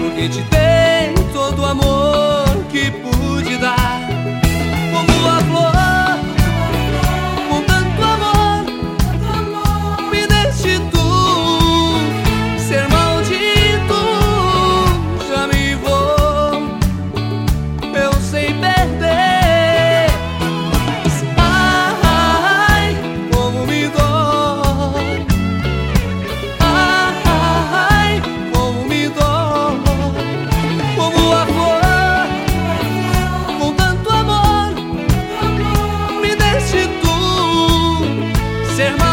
porque te dei todo o amor que pude dar. Como a flor, com tanto amor, me deste tu. Ser maldito, já me vou, eu sei perder. Ai, como me dói. Ai, como me dói. Como a flor, com tanto amor, me deste tu. Ser